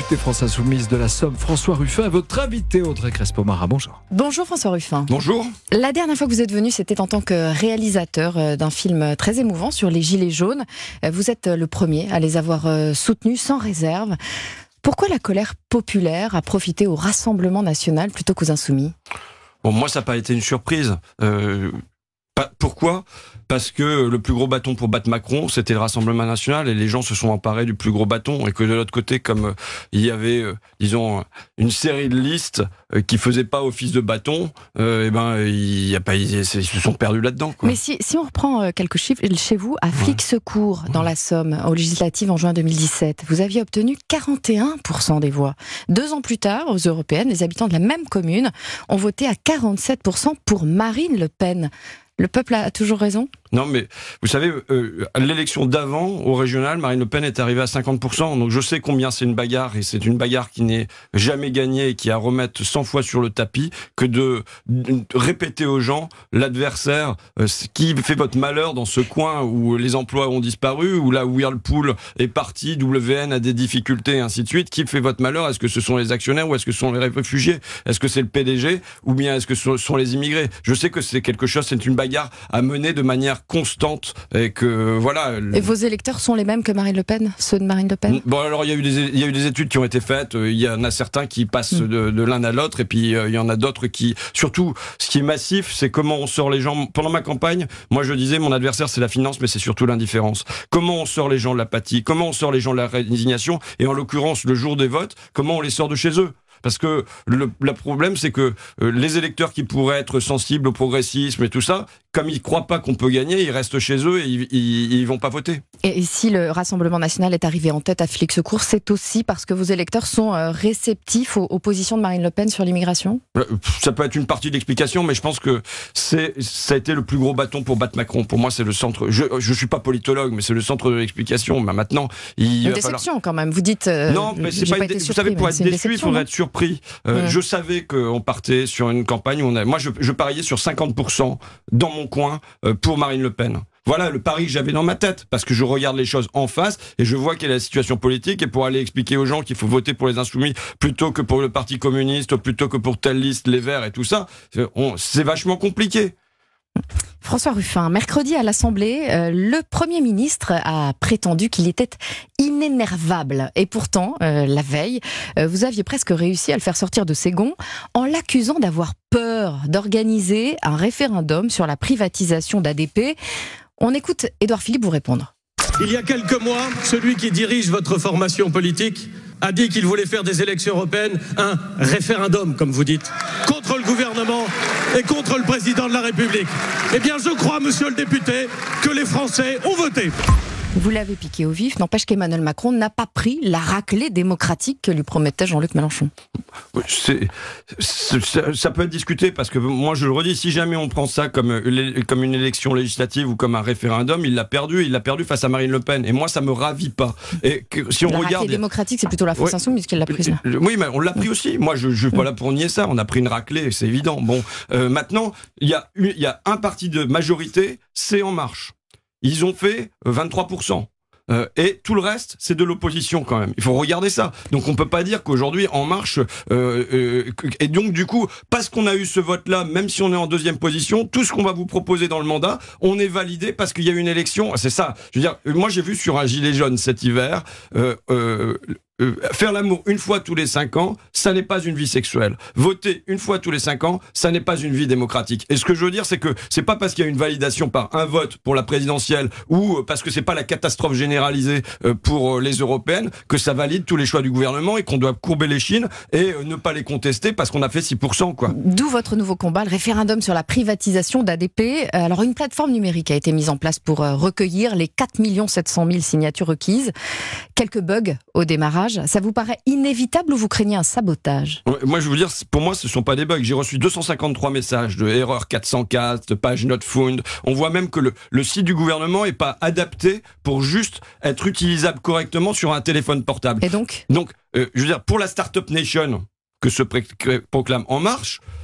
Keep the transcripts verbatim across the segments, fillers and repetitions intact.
député France Insoumise de la Somme, François Ruffin, votre invité Audrey Crespo-Mara. Bonjour. Bonjour François Ruffin. Bonjour. La dernière fois que vous êtes venu, c'était en tant que réalisateur d'un film très émouvant sur les Gilets jaunes. Vous êtes le premier à les avoir soutenus sans réserve. Pourquoi la colère populaire a profité au Rassemblement national plutôt qu'aux Insoumis ? Bon, moi, ça n'a pas été une surprise. Euh, pas, pourquoi ? Parce que le plus gros bâton pour battre Macron, c'était le Rassemblement national, et les gens se sont emparés du plus gros bâton, et que de l'autre côté, comme euh, il y avait, euh, disons, une série de listes euh, qui faisaient pas office de bâton, euh, et ben, il y a pas, ils, ils se sont perdus là-dedans, quoi. Mais si, si on reprend euh, quelques chiffres, chez vous, à Flix-Secours, ouais. dans la Somme, aux législatives en juin deux mille dix-sept, vous aviez obtenu quarante et un pour cent des voix. Deux ans plus tard, aux européennes, les habitants de la même commune ont voté à quarante-sept pour cent pour Marine Le Pen. Le peuple a toujours raison ? Non, mais vous savez, euh, à l'élection d'avant, au régional, Marine Le Pen est arrivée à cinquante pour cent. Donc je sais combien c'est une bagarre, et c'est une bagarre qui n'est jamais gagnée et qui a à remettre cent fois sur le tapis, que de, de répéter aux gens l'adversaire, euh, qui fait votre malheur dans ce coin où les emplois ont disparu, où là où Whirlpool est parti, W N a des difficultés, et ainsi de suite. Qui fait votre malheur ? Est-ce que ce sont les actionnaires ou est-ce que ce sont les réfugiés ? Est-ce que c'est le P D G ou bien est-ce que ce sont les immigrés ? Je sais que c'est quelque chose, c'est une bagarre à mener de manière constante, et que voilà. Et vos électeurs sont les mêmes que Marine Le Pen, ceux de Marine Le Pen ? Bon, alors il y a eu des il y a eu des études qui ont été faites. Il y en a certains qui passent mmh. de, de l'un à l'autre, et puis euh, il y en a d'autres qui, surtout, ce qui est massif, c'est comment on sort les gens. Pendant ma campagne, moi je disais mon adversaire c'est la finance, mais c'est surtout l'indifférence. Comment on sort les gens de l'apathie ? Comment on sort les gens de la résignation ? Et en l'occurrence, le jour des votes, comment on les sort de chez eux ? Parce que le, le problème, c'est que euh, les électeurs qui pourraient être sensibles au progressisme et tout ça, comme ils ne croient pas qu'on peut gagner, ils restent chez eux et ils ne vont pas voter. Et si le Rassemblement national est arrivé en tête à Flix-Secours, c'est aussi parce que vos électeurs sont euh, réceptifs aux, aux positions de Marine Le Pen sur l'immigration ? Ça peut être une partie de l'explication, mais je pense que c'est, ça a été le plus gros bâton pour battre Macron. Pour moi, c'est le centre. Je ne suis pas politologue, mais c'est le centre de l'explication. Mais maintenant, il une va déception falloir... quand même. Vous dites. Euh, non, mais c'est pas. pas Une... été Vous surpris, savez, pour être déçu, il faudrait non être surpris. Euh, mmh. Je savais qu'on partait sur une campagne où on a. Moi, je, je pariais sur cinquante pour cent dans mon coin euh, pour Marine Le Pen. Voilà le pari que j'avais dans ma tête, parce que je regarde les choses en face et je vois quelle est la situation politique, et pour aller expliquer aux gens qu'il faut voter pour les Insoumis plutôt que pour le Parti communiste, plutôt que pour telle liste, les Verts et tout ça, on, c'est vachement compliqué. François Ruffin, mercredi à l'Assemblée, euh, le Premier ministre a prétendu qu'il était inénervable. Et pourtant, euh, la veille, euh, vous aviez presque réussi à le faire sortir de ses gonds en l'accusant d'avoir peur d'organiser un référendum sur la privatisation d'A D P. On écoute Édouard Philippe vous répondre. Il y a quelques mois, celui qui dirige votre formation politique a dit qu'il voulait faire des élections européennes un référendum, comme vous dites, contre le gouvernement et contre le président de la République. Eh bien, je crois, monsieur le député, que les Français ont voté. Vous l'avez piqué au vif, n'empêche qu'Emmanuel Macron n'a pas pris la raclée démocratique que lui promettait Jean-Luc Mélenchon. C'est, c'est, ça, ça peut être discuté, parce que moi je le redis, si jamais on prend ça comme, comme une élection législative ou comme un référendum, il l'a perdu, il l'a perdu face à Marine Le Pen, et moi ça me ravit pas. Et que, si on la regarde, raclée démocratique, c'est plutôt la France Insoumise qui l'a prise. Oui, mais on l'a pris aussi. Moi je, je suis pas là pour nier ça. On a pris une raclée, c'est évident. Bon, euh, maintenant il y a il y a un parti de majorité, c'est En Marche. Ils ont fait vingt-trois pour cent. Euh, et tout le reste, c'est de l'opposition quand même. Il faut regarder ça. Donc on peut pas dire qu'aujourd'hui En Marche euh, euh, et donc du coup, parce qu'on a eu ce vote-là, même si on est en deuxième position, tout ce qu'on va vous proposer dans le mandat, on est validé parce qu'il y a eu une élection. C'est ça. Je veux dire, moi j'ai vu sur un gilet jaune cet hiver. Euh, euh, Euh, faire l'amour une fois tous les cinq ans, ça n'est pas une vie sexuelle. Voter une fois tous les cinq ans, ça n'est pas une vie démocratique. Et ce que je veux dire, c'est que c'est pas parce qu'il y a une validation par un vote pour la présidentielle ou parce que c'est pas la catastrophe généralisée pour les européennes que ça valide tous les choix du gouvernement et qu'on doit courber les chines et ne pas les contester parce qu'on a fait six pour cent, quoi. D'où votre nouveau combat, le référendum sur la privatisation d'A D P. Alors une plateforme numérique a été mise en place pour recueillir les quatre millions sept cent mille signatures requises. Quelques bugs au démarrage. Ça vous paraît inévitable ou vous craignez un sabotage ? Moi, je veux vous dire, pour moi, ce ne sont pas des bugs. J'ai reçu deux cent cinquante-trois messages de erreur quatre cent quatre, de page not found. On voit même que le, le site du gouvernement n'est pas adapté pour juste être utilisable correctement sur un téléphone portable. Et donc ? Donc, euh, je veux dire, pour la Startup Nation que se pré- proclame En Marche,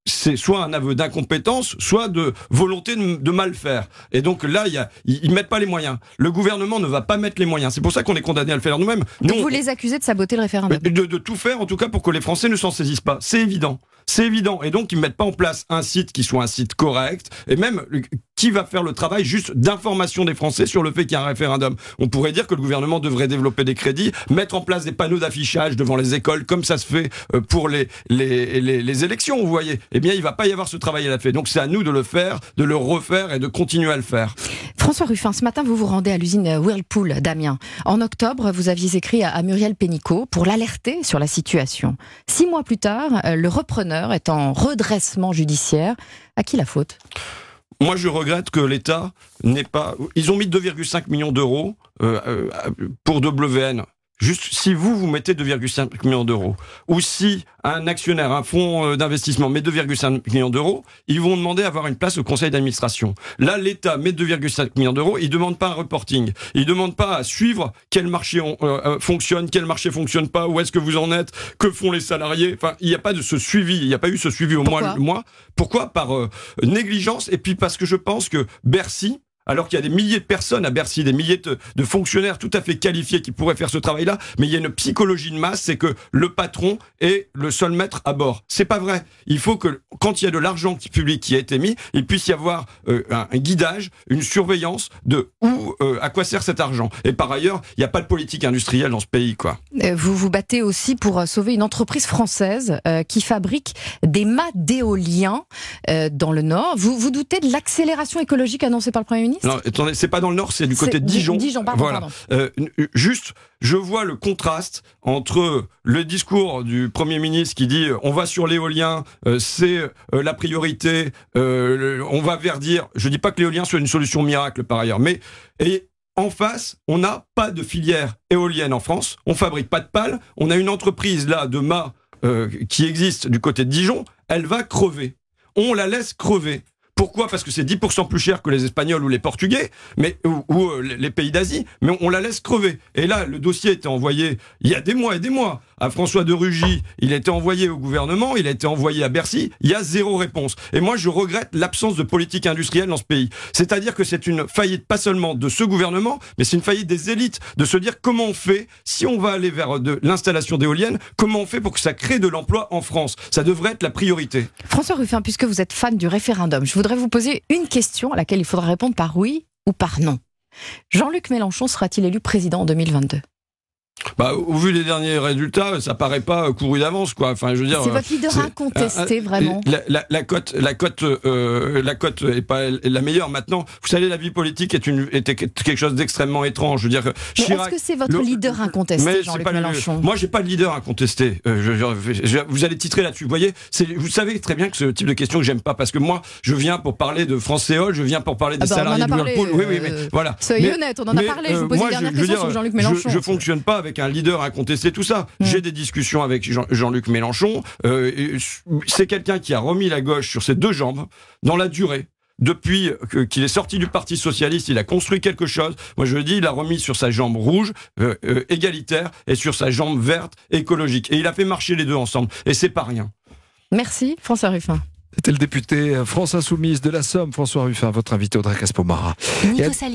c'est soit un aveu d'incompétence, soit de volonté de, de mal faire. Et donc là, il y a, ils, ils mettent pas les moyens. Le gouvernement ne va pas mettre les moyens. C'est pour ça qu'on est condamné à le faire nous-mêmes. Donc nous, vous on, les accusez de saboter le référendum. de, de tout faire, en tout cas, pour que les Français ne s'en saisissent pas. C'est évident. C'est évident. Et donc, ils ne mettent pas en place un site qui soit un site correct. Et même, qui va faire le travail juste d'information des Français sur le fait qu'il y a un référendum. On pourrait dire que le gouvernement devrait développer des crédits, mettre en place des panneaux d'affichage devant les écoles, comme ça se fait pour les, les, les, les élections, vous voyez. Eh bien, il ne va pas y avoir ce travail à la fait. Donc, c'est à nous de le faire, de le refaire et de continuer à le faire. François Ruffin, ce matin, vous vous rendez à l'usine Whirlpool d'Amiens. En octobre, vous aviez écrit à Muriel Pénicaud pour l'alerter sur la situation. Six mois plus tard, le repreneur est en redressement judiciaire. À qui la faute ? Moi, je regrette que l'État n'ait pas... Ils ont mis deux virgule cinq millions d'euros euh, euh, pour W N. Juste si vous, vous mettez deux virgule cinq millions d'euros, ou si un actionnaire, un fonds d'investissement met deux virgule cinq millions d'euros, ils vont demander à avoir une place au conseil d'administration. Là, l'État met deux virgule cinq millions d'euros, il ne demande pas un reporting. Il ne demande pas à suivre quel marché on, euh, fonctionne, quel marché fonctionne pas, où est-ce que vous en êtes, que font les salariés. Enfin, il n'y a pas de ce suivi, il n'y a pas eu ce suivi au mois. mois. Pourquoi ? Par euh, négligence, et puis parce que je pense que Bercy, alors qu'il y a des milliers de personnes à Bercy, des milliers de, de fonctionnaires tout à fait qualifiés qui pourraient faire ce travail-là, mais il y a une psychologie de masse, c'est que le patron est le seul maître à bord. C'est pas vrai. Il faut que, quand il y a de l'argent public qui a été mis, il puisse y avoir euh, un, un guidage, une surveillance de où, euh, à quoi sert cet argent. Et par ailleurs, il n'y a pas de politique industrielle dans ce pays, quoi. Vous vous battez aussi pour sauver une entreprise française euh, qui fabrique des mâts d'éolien euh, dans le Nord. Vous vous doutez de l'accélération écologique annoncée par le Premier ministre ? Non, attendez, c'est pas dans le Nord, c'est du côté de Dijon. Dijon, pardon, voilà. pardon. Euh, juste, je vois le contraste entre le discours du Premier ministre qui dit on va sur l'éolien, euh, c'est euh, la priorité, euh, le, on va verdir. Je dis pas que l'éolien soit une solution miracle par ailleurs, mais et en face, on n'a pas de filière éolienne en France, on fabrique pas de pales, on a une entreprise là de mâts euh, qui existe du côté de Dijon, elle va crever. On la laisse crever. Pourquoi ? Parce que c'est dix pour cent plus cher que les Espagnols ou les Portugais, mais, ou, ou euh, les pays d'Asie, mais on, on la laisse crever. Et là, le dossier a été envoyé il y a des mois et des mois à François de Rugy, il a été envoyé au gouvernement, il a été envoyé à Bercy, il y a zéro réponse. Et moi, je regrette l'absence de politique industrielle dans ce pays. C'est-à-dire que c'est une faillite pas seulement de ce gouvernement, mais c'est une faillite des élites, de se dire comment on fait, si on va aller vers de l'installation d'éoliennes, comment on fait pour que ça crée de l'emploi en France. Ça devrait être la priorité. François Ruffin, puisque vous êtes fan du référendum, je voudrais vous poser une question à laquelle il faudra répondre par oui ou par non. Jean-Luc Mélenchon sera-t-il élu président en deux mille vingt-deux ? Bah, au vu des derniers résultats, ça paraît pas couru d'avance, quoi. Enfin, je veux dire. C'est votre leader incontesté, euh, vraiment. La, la, la cote, la cote, euh, la cote est pas la meilleure maintenant. Vous savez, la vie politique est une, était quelque chose d'extrêmement étrange. Je veux dire. Mais Chirac, est-ce que c'est votre le, leader incontesté, Jean-Luc Mélenchon ? Le, moi, j'ai pas de leader incontesté. Euh, je, je, je, vous allez titrer là-dessus. Vous voyez, c'est, vous savez très bien que ce type de question que j'aime pas, parce que moi, je viens pour parler de Françaisol, je viens pour parler des ah bah, salariés de Whirlpool. Euh, oui, oui, mais voilà. Soyez mais, honnête, on en a mais, parlé. Je vous pose euh, une dernière question dire, sur Jean-Luc Mélenchon. Je, je fonctionne pas avec un leader incontesté. Tester tout ça. Mmh. J'ai des discussions avec Jean- Jean-Luc Mélenchon. Euh, c'est quelqu'un qui a remis la gauche sur ses deux jambes dans la durée. Depuis qu'il est sorti du Parti Socialiste, il a construit quelque chose. Moi, je le dis, il a remis sur sa jambe rouge, euh, euh, égalitaire, et sur sa jambe verte, écologique. Et il a fait marcher les deux ensemble. Et c'est pas rien. Merci, François Ruffin. C'était le député France Insoumise de la Somme, François Ruffin, votre invité Audrey Caspo-Mara.